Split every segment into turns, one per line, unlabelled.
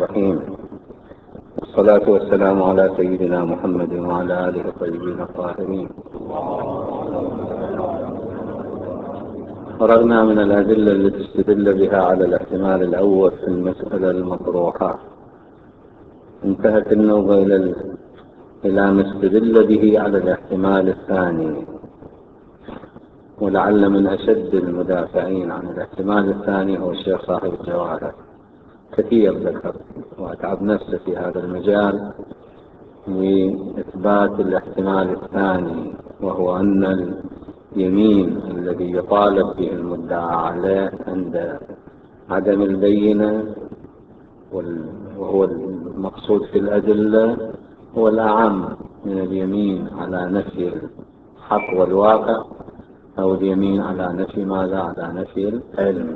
الرحيم، والصلاة والسلام على سيدنا محمد وعلى آله الطيبين الطاهرين. فرغنا من الأدلة التي استدل بها على الاحتمال الأول في المسألة المطروحة. انتهت النوبة إلى ما استدل به على الاحتمال الثاني، ولعل من أشد المدافعين عن الاحتمال الثاني هو الشيخ صاحب الجواهر. كثير ذكر وأتعب نفسه في هذا المجال لإثبات الاحتمال الثاني، وهو أن اليمين الذي يطالب به المدعى عليه عند عدم البينة وهو المقصود في الأدلة هو الأعم من اليمين على نفي الحق والواقع، أو اليمين على نفي ماذا؟ على نفي العلم.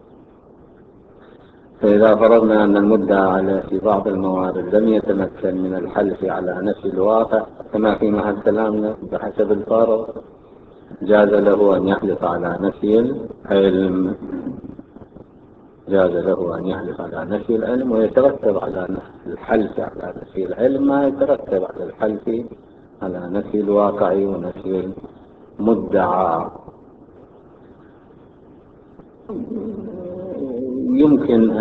فإذا فرضنا أن المدعى عليه في بعض الموارد لم يتمكن من الحلف على نفي الواقع كما في محل كلامنا بحسب الفارغ، جاز له أن يحلف على نفي العلم، جاز له أن يحلف على نفي العلم، ويترتب على الحلف على نفي العلم ما يترتب على الحلف على نفي الواقع ونفي المدعى. يمكن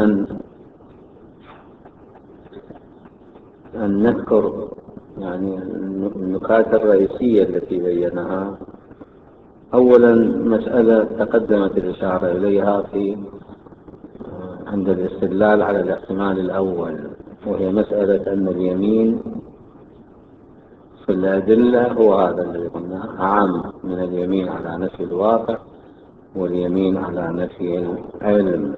أن نذكر يعني النكات الرئيسية التي بينها. أولا، مسألة تقدمت الإشارة إليها عند الاستدلال على الاحتمال الأول، وهي مسألة أن اليمين في الأدلة هو هذا الذي قلنا أعم من اليمين على نفي الواقع واليمين على نفي العلم.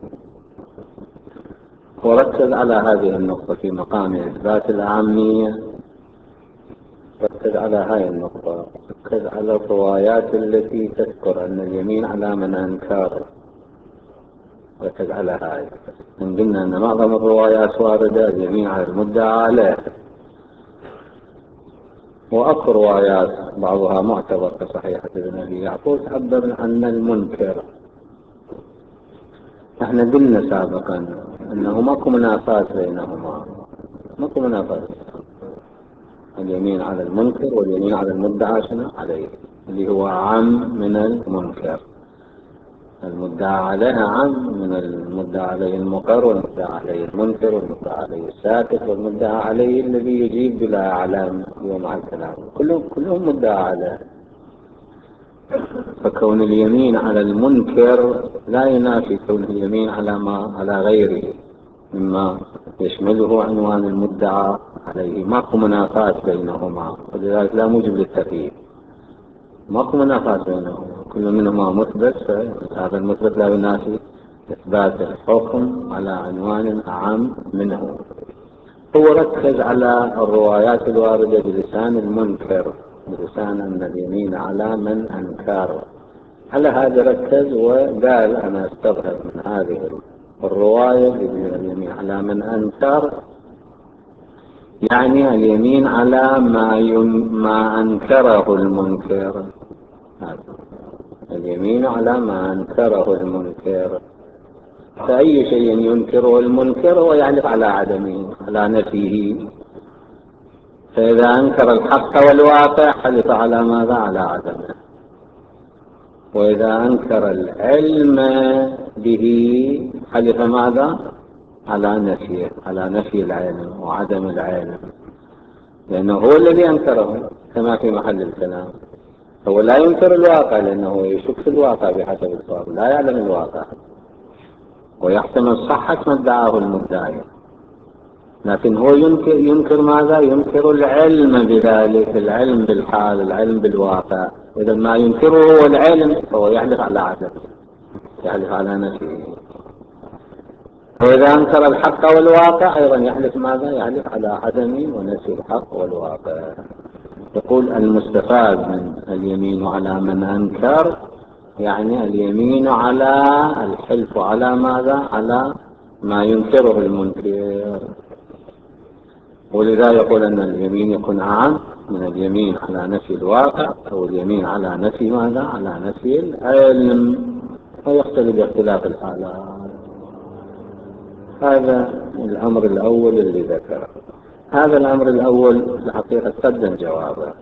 وركز على هذه النقطة في مقام إثبات الأعمية، ركز على هذه النقطة، ركز على الروايات التي تذكر أن اليمين على من أنكر، ركز على هذه. إن قلنا أن معظم الروايات واردة اليمين على المدعى عليه، وأكثر روايات بعضها معتبر كصحيحة ابن أبي يعقوب تعبر عن المنكر. احنا قلنا سابقا أنه ماكو منافاة بينهما، ماكو منافاة. اليمين على المنكر واليمين على المدعى شنو عليه، اللي هو عام من المنكر. المدعى عليه عام من المدعى عليه المقر، والمدعى عليه المنكر، والمدعى عليه الساكت، والمدعى عليه الذي يجيب بلا أعلام ومع الكلام، كلهم مدعى عليه. فكون اليمين على المنكر لا ينافي كون اليمين على غيره مما يشمله عنوان المدعى عليه. ماكو منافاة بينهما، ولذلك لا موجب للتقييد. ماكو منافاة بينهما، كل منهما مثبت، فهذا المثبت لا ينافي إثبات الحكم على عنوان أعم منه. هو ركز على الروايات الواردة بلسان المنكر، بلسان أن اليمين على من أنكر. على هذا ركز وقال أنا أستظهر من هذه الرواية اليمين على من أنكر، يعني اليمين على ما أنكره المنكر، اليمين على ما أنكره المنكر. فأي شيء ينكره المنكر هو يحلف على عدمه، على نفيه. فإذا أنكر الحق والواقع حلف على ماذا؟ على عدمه. وإذا أنكر العلم به حلف ماذا؟ على نفيه، على نفي العلم وعدم العلم، لأنه هو الذي أنكره كما في محل الكلام. هو لا ينكر الواقع لأنه يشك في الواقع بحسب الصواب، لا يعلم الواقع ويحتمل صحة ما ادعاه المدعي، لكن هو ينكر ماذا؟ ينكر العلم بذلك، العلم بالحال، العلم بالواقع. إذا ما ينكره هو العلم فهو يحلف على عدم، يحلف على نفيه. وإذا أنكر الحق والواقع أيضا يحلف ماذا؟ يحلف على عدم ونفي الحق والواقع. يقول المستفاد من اليمين على من أنكر يعني اليمين على الحلف على ماذا؟ على ما ينكره المنكر. ولذا يقول أن اليمين يكون أعم من اليمين على نفي الواقع، أو اليمين على نفي ماذا؟ على نفي العلم، ويختلف باختلاف الحالات. هذا الأمر الأول اللي ذكره. هذا الأمر الأول الحقيقة قدم جوابه،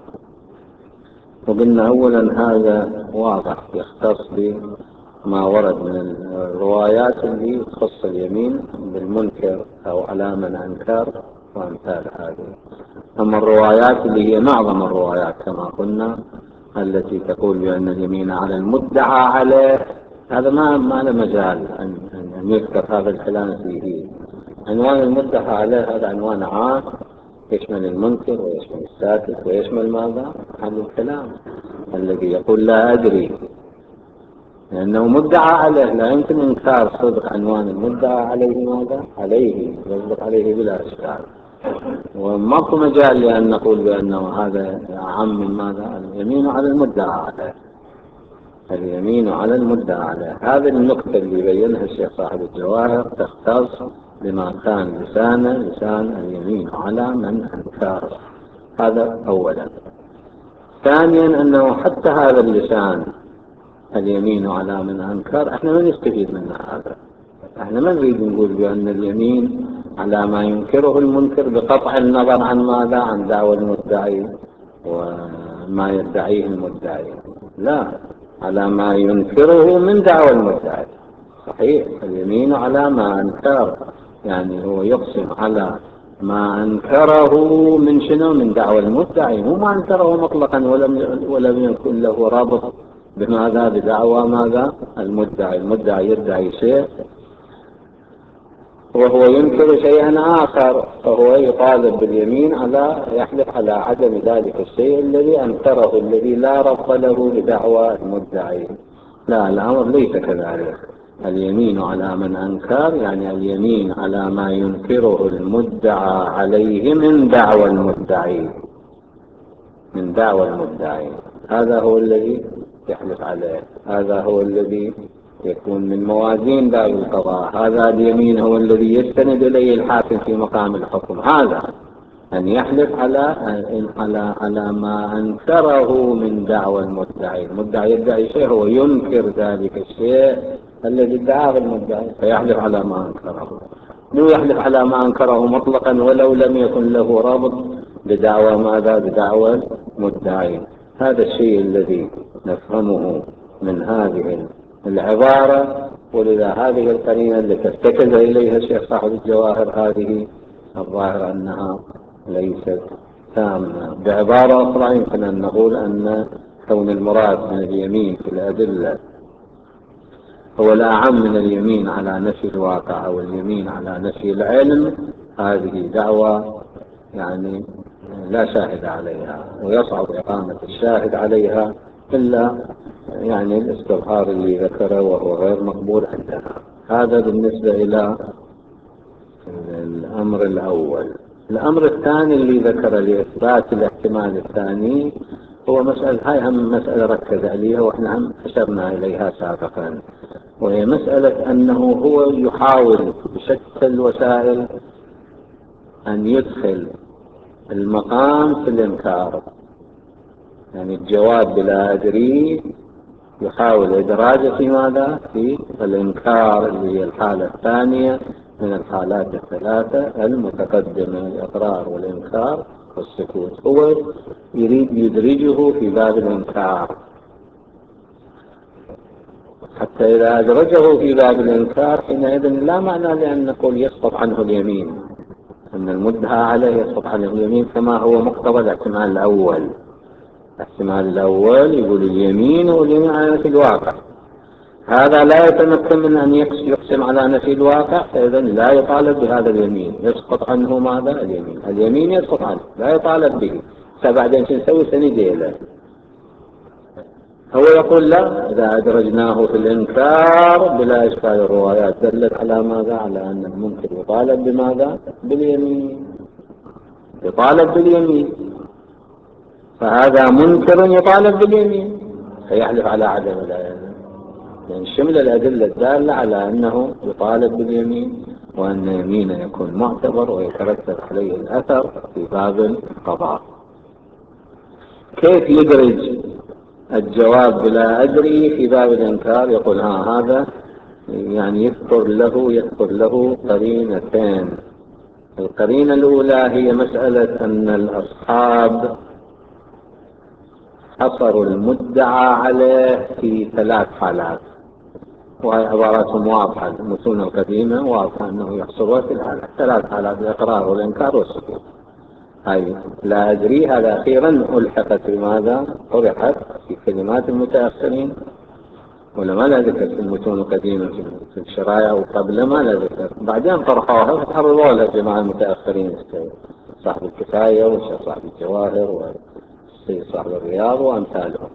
وقلنا أولا هذا واضح يختص بما ورد من الروايات اللي تخص اليمين بالمنكر أو على من أنكر وأمثال هذه. أما الروايات اللي هي معظم الروايات كما قلنا التي تقول بأن اليمين على المدعى عليه، هذا ما له مجال أن يذكر هذا الكلام فيه. عنوان المدعى عليه هذا عنوان عام يشمل المنكر ويشمل الساكت ويشمل ماذا؟ هذا الكلام الذي يقول لا أدري، لأنه مدعى عليه، لا يمكن إنكار صدق عنوان المدعى عليه ماذا؟ عليه يصدق عليه بلا إشكال، وماكو مجال لأن نقول بأنه هذا أعم من ماذا؟ اليمين على المدعى عليه، اليمين على المدعى عليه. هذه النقطة اللي بينها الشيخ صاحب الجواهر تختص بما كان لسان اليمين على من أنكر. هذا أولا. ثانيا أنه حتى هذا اللسان اليمين على من أنكر احنا ما نستفيد منه هذا. احنا ما نريد نقول بأن اليمين على ما ينكره المنكر بقطع النظر عن ماذا؟ عن دعوى المدعي وما يدعيه المدعي، لا، على ما ينكره من دعوى المدعي. صحيح اليمين على ما أنكر، يعني هو يقسم على ما أنكره من شنو؟ من دعوى المدعي، مو ما أنكره مطلقا ولم يكن له رابط بماذا؟ بدعوى ماذا؟ المدعي. المدعي يدعي شيء وهو ينكر شيئا آخر، فهو يطالب باليمين على يحلف على عدم ذلك الشيء الذي أنكره، الذي لا ربط له بدعوى المدعي. لا، الأمر ليس كذلك. اليمين على من أنكر يعني اليمين على ما ينكره المدعى عليه من دعوى المدعي، من دعوى المدعي. هذا هو الذي يحلف عليه، هذا هو الذي يكون من موازين باب القضاء، هذا اليمين هو الذي يستند إليه الحاكم في مقام الحكم. هذا أن يحلف على ما أنكره من دعوى المدعي. المدعي يدعي شيء، هو ينكر ذلك الشيء الذي ادعاه المدعي، فيحلف على ما أنكره، مو يحلف على ما أنكره مطلقا ولو لم يكن له رابط بدعوى ماذا؟ بدعوى المدعي. هذا الشيء الذي نفهمه من هذه العبارة، ولذا هذه القرينة التي ارتكز إليها الشيخ صاحب الجواهر هذه الظاهر أنها ليست تامة. بعبارة أخرى يمكن أن نقول أن كون المراد من اليمين في الأدلة هو الأعم من اليمين على نفي الواقع أو اليمين على نفي العلم، هذه دعوة يعني لا شاهد عليها، ويصعب إقامة الشاهد عليها إلا يعني الاستظهار اللي ذكره وهو غير مقبول عندنا. هذا بالنسبة إلى الأمر الأول. الأمر الثاني اللي ذكر لإثبات الاحتمال الثاني هو مسألة، هاي هم مسألة ركز عليها وإحنا هم أشرنا إليها سابقا، وهي مسألة أنه هو يحاول بشتى الوسائل أن يدخل المقام في الإنكار، يعني الجواب بلا أدري يحاول إدراجه في ماذا؟ في الإنكار اللي هي الحالة الثانية من الحالات الثلاثة المتقدمة، الإقرار والإنكار والسكوت. هو يريد يدرجه في باب الإنكار، حتى إذا أدرجه في باب الإنكار حينئذ لا معنى لأن نقول يسقط عنه اليمين، أن المدعى عليه يسقط عنه اليمين كما هو مقتضى الاحتمال الأول. الاحتمال الأول يقول اليمين واليمين على نفي الواقع، هذا لا يتمكن من أن يقسم على نفي الواقع، فإذا لا يطالب بهذا اليمين، يسقط عنه ماذا؟ اليمين. اليمين يسقط عنه لا يطالب به، فبعدين شو نسوي؟ سندي له. هو يقول لا، إذا أدرجناه في الإنكار بلا إشكال الروايات دلت على ماذا؟ على أن المنكر يطالب بماذا؟ باليمين، يطالب باليمين، فهذا منكر يطالب باليمين فيحلف على عدم العلم، يعني شمل الأدلة الدالة على أنه يطالب باليمين، وأن يمينه يكون معتبر ويترتب عليه الأثر في باب القضاء. كيف يدرج الجواب بلا أدري في باب الإنكار؟ يقول هذا يعني يذكر له قرينتين. القرينة الأولى هي مسألة أن الأصحاب حصروا المدعى عليه في 3 حالات، وهي عباراتهم واضحة. المتون القديمة واضحة أنه يحصرها في 3 حالات: الإقرار والإنكار والسكوت. هاي لا أدري هذا أخيرا ألحقت بماذا؟ طرحت في كلمات المتأخرين، ولا ما لا ذكر في المتون القديمة في الشرايع، وقبل ما لا ذكر، بعدين طرحوها فتحرروا لها جماعة المتأخرين، صاحب الكفاية وصاحب الجواهر وصاحب الرياض وأمثالهم.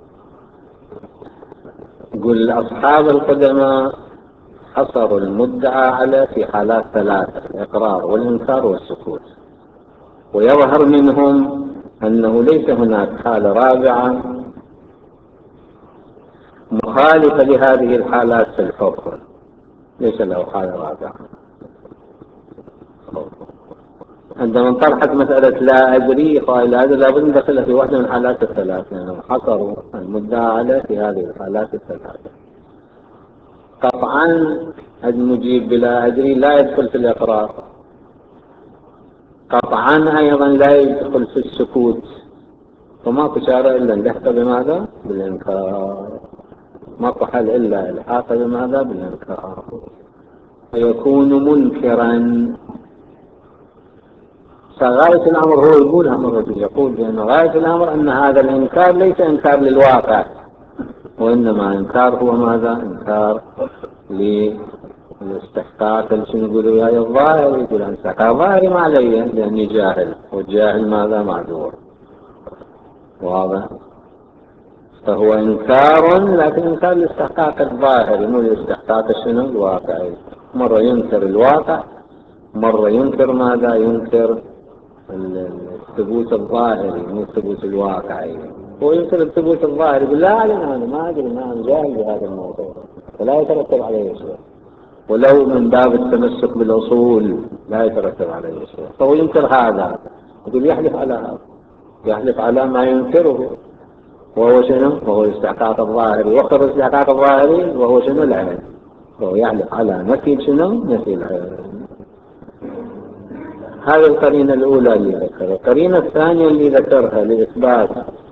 يقول أصحاب القدماء حصروا المدعى على في حالات 3: الإقرار والإنكار والسكوت. ويظهر منهم أنه ليس هناك حالة رابعة مخالفة لهذه الحالات في الحكم، ليس له حالة رابعة. عندما انطرحت مسألة لا أدري قال هذا لابد أن ندخلها في واحدة من الحالات الثلاث، لأنهم حصروا المدعى عليه في هذه الحالات الثلاث. قطعا المجيب بلا أدري لا يدخل في الإقرار، قطعا أيضا لا يدخل في السكوت، وماكو شارع إلا اللحق بماذا؟ بالإنكار. ماكو حل إلا الحاق بماذا؟ بالإنكار. فيكون منكرا. فغاية الأمر هو يقولها مرة، يقول بأن غاية الأمر أن هذا الإنكار ليس إنكار للواقع، وإنما إنكار هو ماذا؟ إنكار للاستحقاق. شنو يقولوا يا الظاهر؟ يقول أن استحقاق ظاهري ما علي لأني جاهل، والجاهل ماذا؟ معذور. واضح؟ فهو إنكار، لكن إنكار الاستحقاق الظاهري مو الاستحقاق شنو؟ الواقعي. مرة ينكر الواقع، مرة ينكر ماذا؟ ينكر الثبوت الظاهري مو الثبوت الواقعي. هو ينكر الثبوت الظاهري، يقول لا أعلم، أنا ما أدري، ما أنا جاهل بهذا الموضوع ولا يترتب عليه شيء، ولو من باب التمسك بالأصول لا يترتب عليه شيء. فهو ينكر هذا، يقول يحلف على هذا، يحلف على ما ينكره، وهو شنو؟ وهو الاستحقاق الظاهري. وقت الاستحقاق الظاهري وهو شنو؟ العلم. وهو يحلف على نفي شنو؟ نفي العلم. هذه القرينة الأولى اللي ذكرها. القرينة الثانية اللي ذكرها لإثبات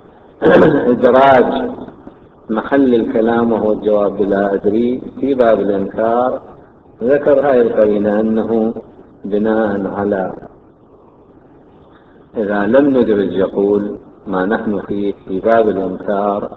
إدراج محل الكلام وهو الجواب بلا أدري في باب الإنكار، ذكر هذه القرينة أنه بناء على إذا لم ندرج يقول ما نحن فيه في باب الإنكار،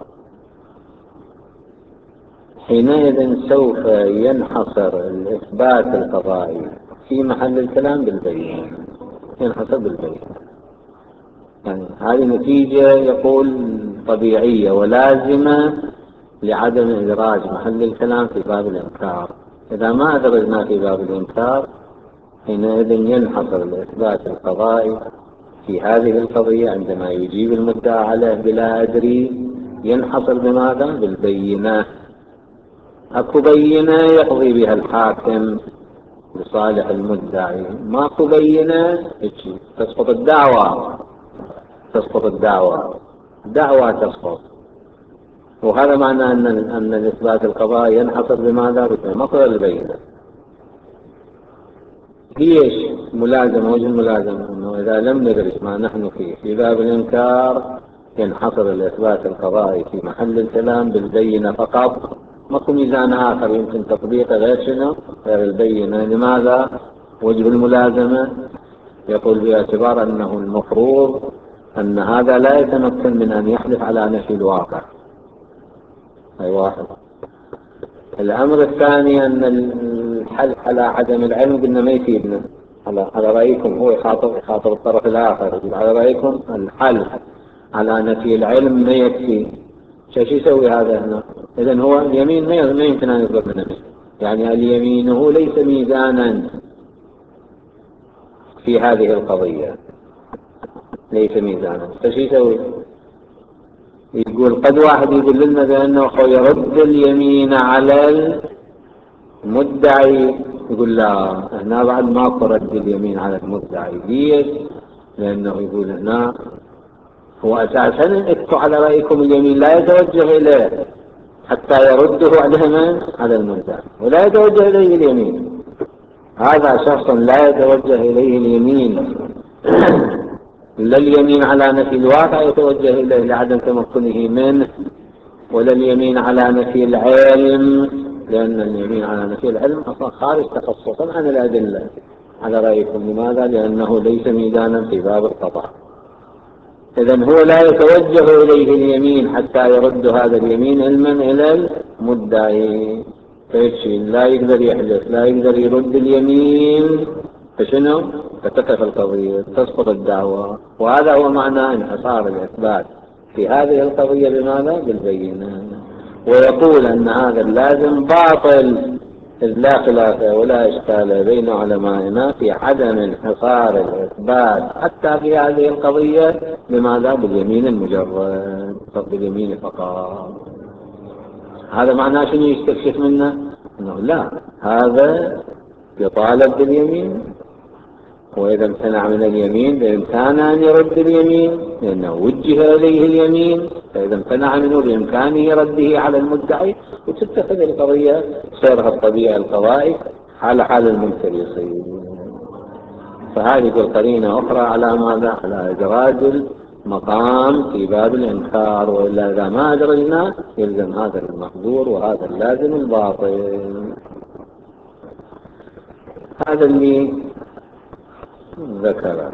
حينئذ سوف ينحصر الإثبات القضائي في محل الكلام بالبينة، ينحصر بالبينة. يعني هذه نتيجة يقول طبيعية ولازمة لعدم إدراج محل الكلام في باب الإنكار. إذا ما أدرجنا في باب الإنكار حينئذ ينحصر الإثبات القضائي في هذه القضية عندما يجيب المدعى عليه بلا أدري، ينحصر بماذا؟ بالبينة. أكو بينة يقضي بها الحاكم لصالح المدعي، ماكو بينة تسقط الدعوة، تسقط الدعوة تسقط. وهذا معنى أن الإثبات القضائي ينحصر بماذا؟ بالمقر البينة. ليش ملازمة؟ وجه الملازمة أنه إذا لم ندرس ما نحن فيه في باب الإنكار ينحصر الإثبات القضائي في محل الكلام بالبينة فقط، ماكو ميزان آخر يمكن تطبيقه غير شنو؟ غير البينة. لماذا؟ وجه الملازمة يقول باعتبار أنه المفروض أن هذا لا يتمكن من أن يحلف على نفي الواقع. أي واحد. الأمر الثاني أن الحلف على عدم العلم قلنا ما يفيدنا. على رأيكم هو يخاطب الطرف الآخر، يقول على رأيكم الحلف على نفي العلم ما يكفي. شو يسوي هذا هنا؟ إذن هو اليمين ما يمكن أن يضرب نفسه، يعني اليمين هو ليس ميزانا في هذه القضية، ليس ميزانا. شو يسوي؟ يقول قد واحد يقول لنا بأنه يرد اليمين على المدعي، يقول لا هنا بعد ما رد اليمين على المدعي. ليش؟ لأنه يقول هنا هو أساسا اكتوا على رأيكم اليمين لا يتوجه إليه، حتى يرده على المدعي ولا يتوجه إليه اليمين. هذا شخص لا يتوجه إليه اليمين لا اليمين على نفي الواقع يتوجه إليه لعدم تمكنه منه، ولا اليمين على نفي العلم، لأن اليمين على نفي العلم أصلا خارج تخصصا عن الأدلة على رأيكم. لماذا؟ لأنه ليس ميدانا في باب القطع. إذن هو لا يتوجه إليه اليمين حتى يرد هذا اليمين علما إلى المدعي، فيشي لا يقدر يحدث، لا يقدر يرد اليمين، فشنو؟ فتقف القضية، تسقط الدعوة. وهذا هو معنى انحصار الإثبات في هذه القضية. بماذا؟ بالبينة. ويقول أن هذا اللازم باطل، إذ لا خلاف ولا إشكال بين علمائنا في عدم انحصار الإثبات حتى في هذه القضية. لماذا؟ باليمين المجرد، باليمين فقط. هذا معناه شنو يستكشف منه؟ أنه لا، هذا يطالب باليمين، وإذا امتنع من اليمين بإمكانه أن يرد اليمين لأنه وجه إليه اليمين، فإذا امتنع منه بإمكانه رده على المدعي، وتتخذ القضية سيرها الطبيعي القضائي على حال المنكر يصير. فهذه القرينة أخرى على ماذا؟ على إدراج المقام في باب الإنكار، وإلا إذا ما أدرجنا يلزم هذا المقدور وهذا اللازم الباطل. هذا اللي ذكره.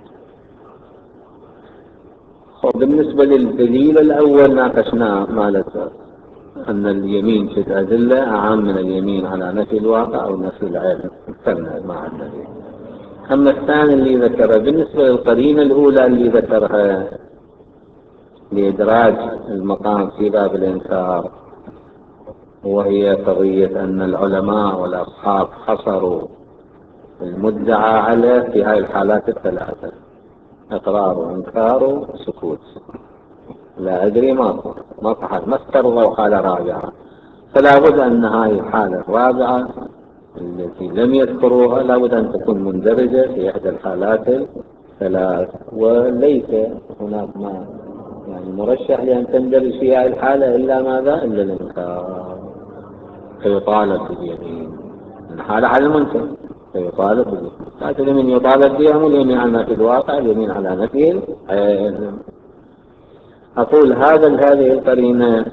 وبالنسبة للدليل الأول ناقشناه مالته أن اليمين في الأدلة أعم من اليمين على نفي الواقع أو نفي العلم، كمل مع الدليل. أما الثاني اللي ذكره بالنسبة للقرينة الأولى اللي ذكرها لإدراج المقام في باب الإنكار، وهي قضية أن العلماء والأصحاب حصروا المدعى عليه في هذه الحالات الثلاثة: إقرار وإنكار وسكوت. لا أدري ما استرضوا حالة رابعة، فلا بد أن هذه الحالة الرابعة التي لم يذكروها لا بد أن تكون مندرجة في إحدى الحالات الثلاث، وليس هناك ما يعني مرشح لأن تندرج في هذه الحالة إلا ماذا؟ إلا الإنكار، فيطالب باليمين. الحالة على المنكر فيطالب باليمين، لكن اليمين يطالب بها واليمين على نفي الواقع، اليمين على نفي العلم. أقول هذه القرينة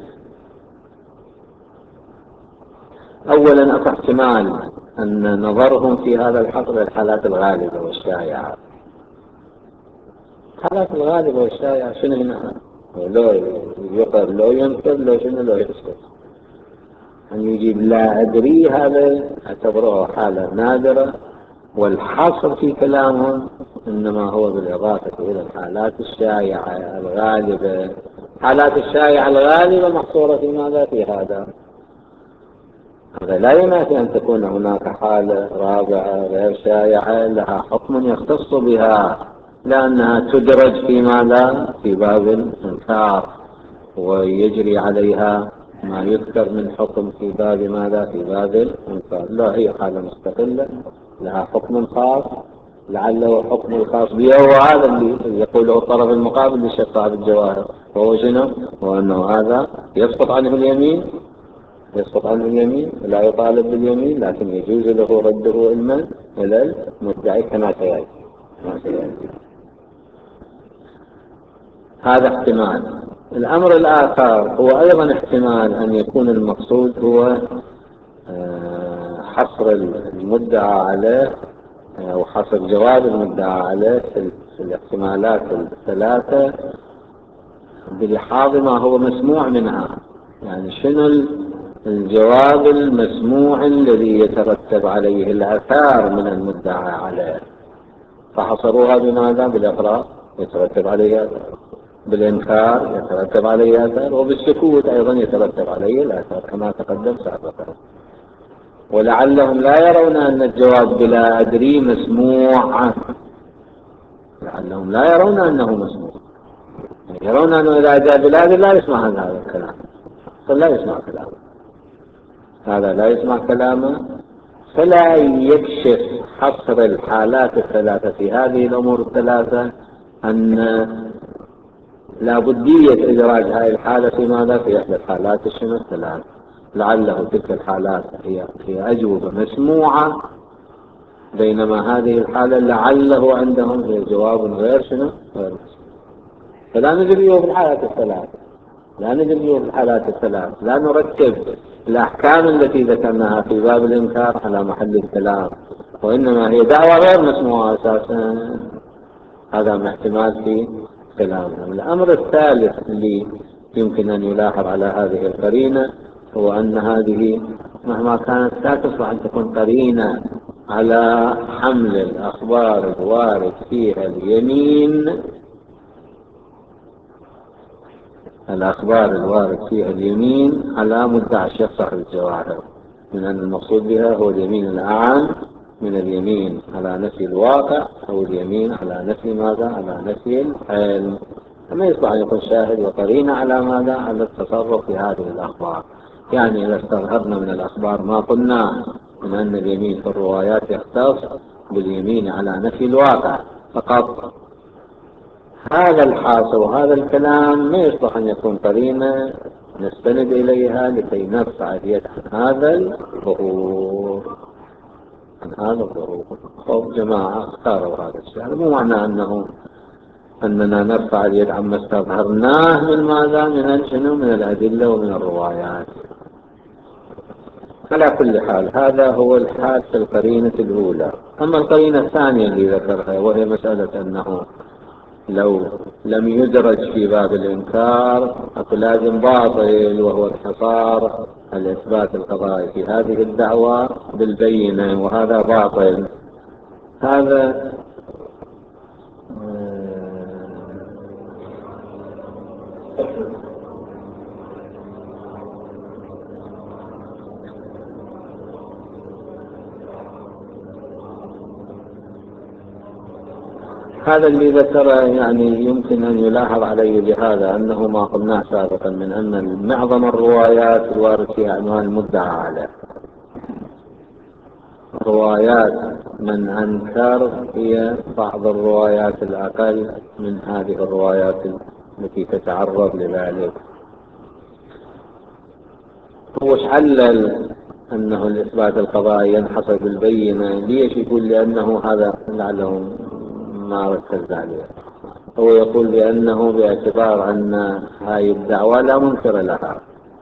أولا أصح احتمال أن نظرهم في هذا الحق للحالات الغالبة والشائعة. الحالات الغالبة والشائعة شنو هنا؟ لو يقر لو ينكر لو شنو لو يسكت. أن يجيب لا أدري هذا اعتبره حالة نادرة، والحصر في كلامهم إنما هو بالإضافة إلى الحالات الشائعة الغالبة. الحالات الشائعة الغالبة محصورة في ماذا؟ في هذا لا ينافي أن تكون هناك حالة رابعة غير شائعة لها حكم يختص بها، لأنها تدرج في ماذا؟ في باب الإنكار، ويجري عليها ما يذكر من حكم في باب ماذا؟ في باب الإنكار. لا، هي حالة مستقلة لها حكم خاص، لعله حكم الخاص بها، وهذا اللي يقوله الطرف المقابل للشيخ صاحب الجواهر، وهو شنو؟ وأنه هذا يسقط عنه اليمين، لا يطالب باليمين، لكن يجوز له رده علما إلى المدعي كما سيأتي. هذا احتمال. الأمر الآخر هو أيضا احتمال أن يكون المقصود هو حصر المدعى عليه أو حصر جواب المدعى عليه في الاحتمالات الثلاثة بلحاظ ما هو مسموع منها. يعني شنو الجواب المسموع الذي يترتب عليه الآثار من المدعى عليه، فحصروها بماذا؟ بالإقرار يترتب عليه آثار، بالإنكار يترتب عليه آثار، وبالسكوت أيضا يترتب عليه الآثار كما تقدم سابقا. ولعلهم لا يرون أن الجواب بلا أدري مسموع، لعلهم لا يرون أنه مسموع، يرون أنه إذا جاء بلا أدري لا يسمع هذا الكلام، فلا يسمع كلامه، هذا لا يسمع كلامه. فلا يكشف حصر الحالات الثلاثة في هذه الأمور الثلاثة أن لا بدية إدراج هذه الحالة في ماذا؟ في إحدى الحالات الثلاث، لعله تلك الحالات هي أجوبة مسموعة، بينما هذه الحالة لعله عندهم هي جواب غير غير مسموع. فلا نجريه في الحالات الثلاث، لا نرتب الأحكام التي ذكرناها في باب الإنكار على محل الكلام، وإنما هي دعوة غير مسموعة أساسا. هذا احتمال في كلامهم. الأمر الثالث اللي يمكن أن يلاحظ على هذه القرينة هو أن هذه مهما كانت لا تصلح أن تكون قرينة على حمل الأخبار الوارد فيها اليمين على مدعي الشخص صاحب الجواهر، من أن المقصود بها هو اليمين الأعم من اليمين على نفي الواقع أو اليمين على نفي ماذا؟ على نفي العلم. فما يصلح أن يكون شاهد وقرينة على ماذا؟ على التصرف في هذه الأخبار. يعني إذا استظهرنا من الأخبار ما قلنا من أن اليمين في الروايات يختص باليمين على نفي الواقع فقط، هذا الحاصل وهذا الكلام ما يصلح أن يكون قرينة نستند إليها لكي نرفع اليد عن هذا الظهور. خوف جماعة اختاروا هذا الشيء، مو معنى أننا نرفع اليد عما استظهرناه من ماذا؟ من الأدلة ومن الروايات. على كل حال هذا هو الحال في القرينة الأولى. أما القرينة الثانية اللي ذكرها وهي مسألة أنه لو لم يدرج في باب الإنكار فلازم باطل، وهو انحصار الإثبات القضائي في هذه الدعوة بالبينة، وهذا باطل. هذا هذا اللي ذكره يعني يمكن أن يلاحظ عليه بهذا أنه ما قلناه سابقا من أن معظم الروايات الوارد فيها عنوان المدعى عليه. روايات من أنكر هي بعض الروايات الأقل من هذه الروايات التي تتعرض لذلك. هو علل أنه الإثبات القضائي ينحصر بالبينة، ليش يقول؟ لأنه هذا لعله ما ركز عليه. هو يقول بأنه باعتبار أن هاي الدعوة لا منكر لها،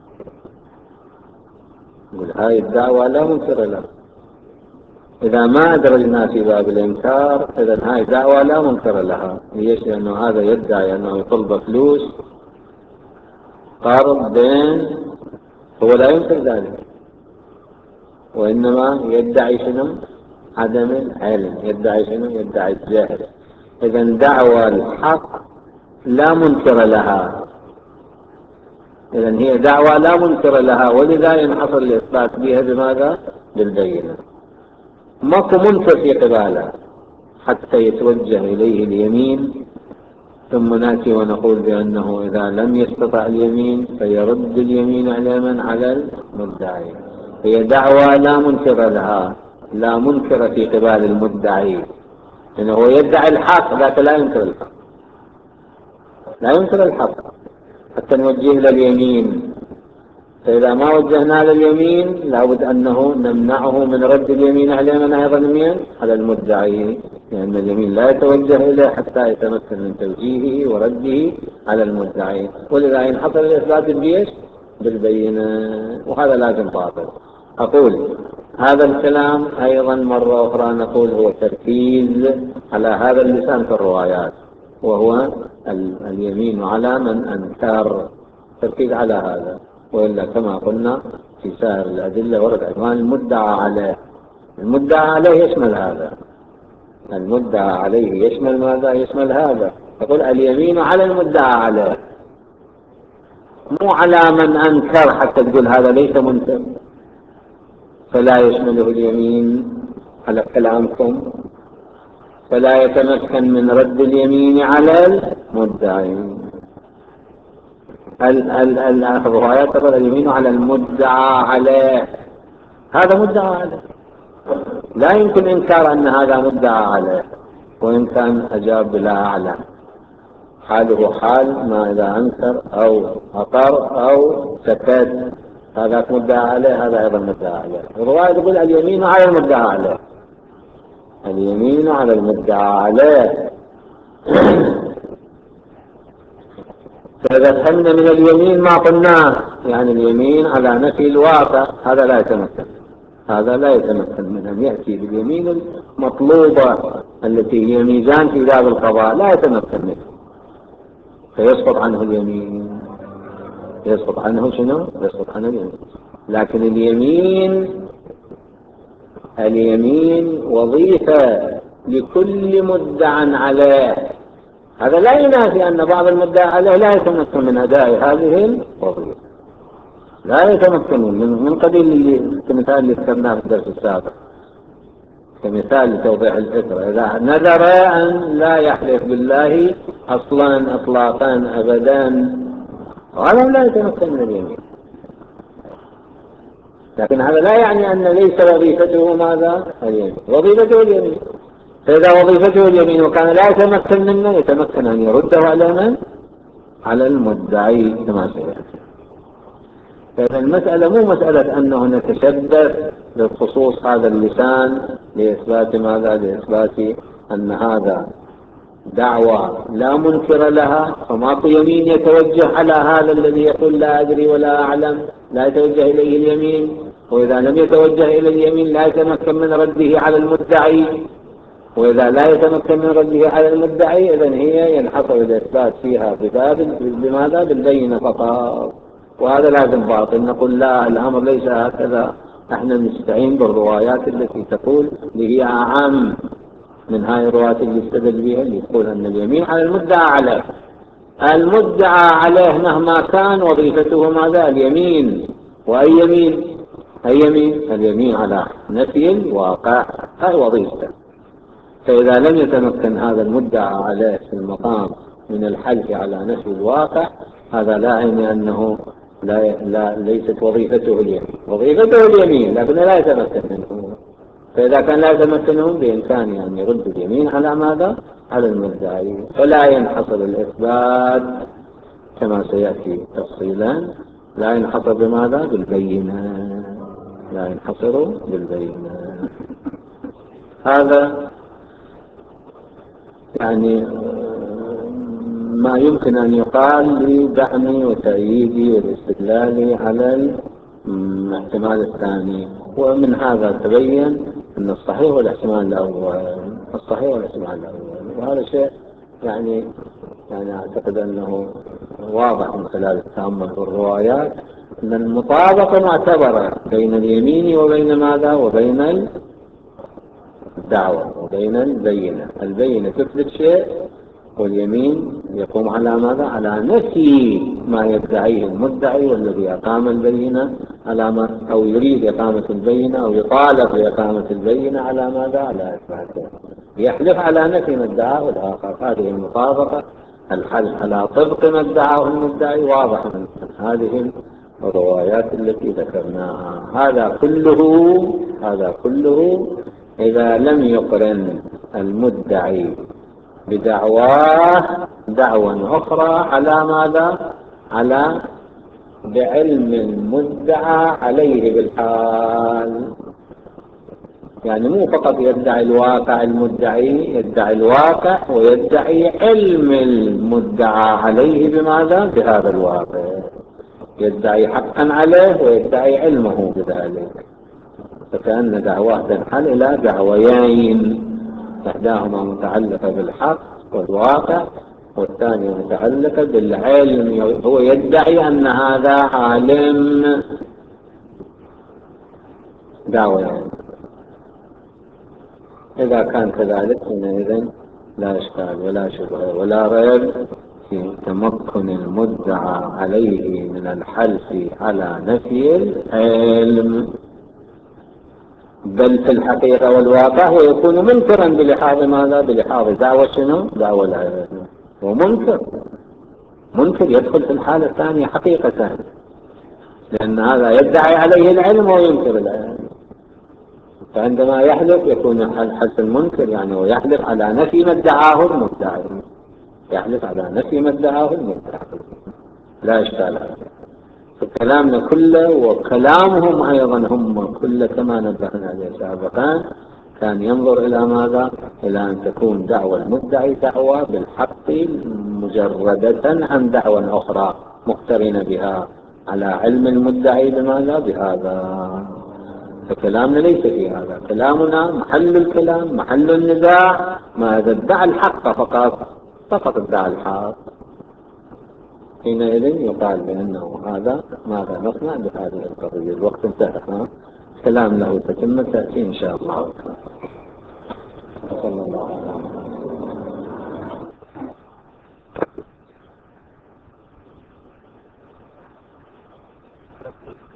هاي الدعوة لا منكر لها، إذا ما أدرجنا في باب الإنكار إذن هاي دعوة لا منكر لها. ليش؟ لأنه هذا يدعي أنه يطلب فلوس قرض دين، هو لا ينكر ذلك، وإنما يدعي شنو؟ عدم العلم، يدعي الجهل. إذن دعوة الحق لا منكر لها، إذن هي دعوة لا منكر لها، ولذا ينحصر الإثبات بها بماذا؟ بالبينة. ماكو منكر في قباله حتى يتوجه إليه اليمين، ثم نأتي ونقول بأنه إذا لم يستطع اليمين فيرد اليمين على من؟ على المدعي. هي دعوة لا منكر لها، لا منكر في قبال المدعي، إنه هو يدعي الحق لكن لا ينكر الحق حتى نوجه لليمين. فإذا ما وجهنا لليمين لابد أنه نمنعه من رد اليمين على من؟ أيضا مين؟ على المدعي، لأن اليمين لا يتوجه إليه حتى يتمكن من توجيهه ورده على المدعي، ولذا ينحصر الإثبات بالبينة، وهذا لازم باطل. أقول هذا الكلام أيضا مرة أخرى نقول هو تركيز على هذا اللسان في الروايات، وهو اليمين على من أنكر، تركيز على هذا. وإلا كما قلنا في سائر الأدلة ورد عنوان المدعى عليه. المدعى عليه يشمل هذا، المدعى عليه يشمل ماذا؟ يشمل هذا. يقول اليمين على المدعى عليه، مو على من أنكر حتى تقول هذا ليس منكر فلا يشمله اليمين على كلامكم، فلا يتمكن من رد اليمين على المدعي. الروايات تقول اليمين على المدعى عليه، هذا مدعى عليه، لا يمكن إنكار أن هذا مدعى عليه، وإن كان أجاب بلا أعلم. حاله حال ما إذا أنكر أو أقر أو سكت، هذا مدعى عليه، هذا أيضا مدعى عليه. الرواية تقول اليمين على المدعى عليه، اليمين على المدعى عليه. فإذا فهمنا من اليمين ما قلناه، يعني اليمين على نفي الواقع، هذا لا يتمكن، هذا لا يتمكن من أن يأتي باليمين المطلوبة التي هي ميزان في باب القضاء، لا يتمكن منه، فيسقط عنه اليمين. يسقط عنه شنو؟ يسقط عنه اليمين. لكن اليمين وظيفة لكل مدعى عليه. هذا لا ينافي أن بعض المدعى عليه لا يتمكن من أداء هذه الوظيفة، لا يتمكن من قبيل كمثال اللي ذكرناه في الدرس السابق، كمثال لتوضيح الفكرة. إذا نذر أن لا يحلف بالله أصلا إطلاقا أبدا، هذا لا يتمكن من اليمين. لكن هذا لا يعني أن ليس وظيفته ماذا؟ اليمين، وظيفته اليمين. فإذا وظيفته اليمين وكان لا يتمكن منه، يتمكن أن يرده على من؟ على المدعي كما سيأتي. فإذا المسألة مو مسألة أنه نتشبث بخصوص هذا اللسان لإثبات ماذا؟ لإثبات أن هذا دعوة لا منكر لها، فماكو يمين يتوجه على هذا الذي يقول لا أدري ولا أعلم، لا يتوجه إليه اليمين. وإذا لم يتوجه إلى اليمين لا يتمكن من رده على المدعي، وإذا لا يتمكن من رده على المدعي إذن هي ينحصر الإثبات فيها بماذا؟ بالبينة فقط. وهذا لازم باطل. نقول لا، الأمر ليس هكذا، احنا نستعين بالروايات التي تقول اللي هي أعم من هاي الروايات اللي استدل بها، اللي يقول أن اليمين على المدعى عليه. المدعى عليه مهما كان وظيفته ماذا؟ اليمين. وأي يمين؟ أي يمين؟ اليمين على نفي الواقع، هاي وظيفته. فإذا لم يتمكن هذا المدعى عليه في المقام من الحلف على نفي الواقع، هذا لا يعني أنه ليست وظيفته اليمين، وظيفته اليمين لكن لا يتمكن منه. فإذا كان لا يتمكن منه بإمكانه أن يرد اليمين على ماذا؟ على المدعي. فلا ينحصر الإثبات كما سيأتي تفصيلا، لا ينحصر بماذا؟ بالبينة، لا ينحصر بالبينة. هذا يعني ما يمكن أن يقال لدعم وتأييد والاستدلال على الاحتمال الثاني. ومن هذا تبين أن الصحيح والاحتمال الأول، الصحيح والاحتمال الأول. وهذا شيء يعني أعتقد أنه واضح من خلال التأمل في الروايات، أن المطابقة معتبرة بين اليمين وبين ماذا؟ وبين الدعوة وبين البينة. البينة تثبت شيء، واليمين يقوم على ماذا؟ على نفي ما يدعيه المدعي، والذي أقام البينة على ما، أو يريد إقامة البينة أو يطالب بإقامة البينة على ماذا؟ على إثباته. يحلف على نفي ما ادعاه الآخر. هذه المطابقة، الحلف على طبق ما ادعاه المدعي، واضح من هذه الروايات التي ذكرناها. هذا كله إذا لم يقرن المدعي بدعواه دعوة أخرى على ماذا؟ على بعلم المدعى عليه بالحال. يعني مو فقط يدعي الواقع، المدعي يدعي الواقع ويدعي علم المدعى عليه بماذا؟ بهذا الواقع. يدعي حقا عليه ويدعي علمه بذلك. فكأن دعواه تنحل إلى دعويين، إحداهما متعلقة بالحق والواقع، والثانية متعلقة بالعلم. هو يدعي أن هذا عالم، دعويين. إذا كان كذلك حينئذ لا إشكال ولا شبهة ولا ريب في تمكن المدعى عليه من الحلف على نفي العلم، بل في الحقيقة والواقع هو يكون منكرا بلحاظ ماذا؟ بلحاظ دعوة شنو؟ دعوة العلم. منكر يدخل في الحالة الثانية حقيقة، لأن هذا يدعي عليه العلم وينكر العلم. فعندما يحلف يكون حلف المنكر، يعني ويحلف على نفي ما ادعاه المدعي. يحلف على نفي ما ادعاه المدعي، لا إشكال عليه. فكلامنا كله وكلامهم أيضا هم كله كما نبهنا عليه سابقا كان ينظر إلى ماذا؟ إلى أن تكون دعوى المدعي دعوى بالحق مجردة عن دعوى أخرى مقترنة بها على علم المدعي بماذا؟ بهذا. فكلامنا ليس في هذا، كلامنا محل الكلام محل النزاع ماذا؟ ادعى الحق فقط ادعى الحق، حينئذ يقال بأنه هذا ماذا نصنع بهذه القضية. الوقت انتهى، كلام له تتمة تأتي إن شاء الله. صلى الله عليه وسلم.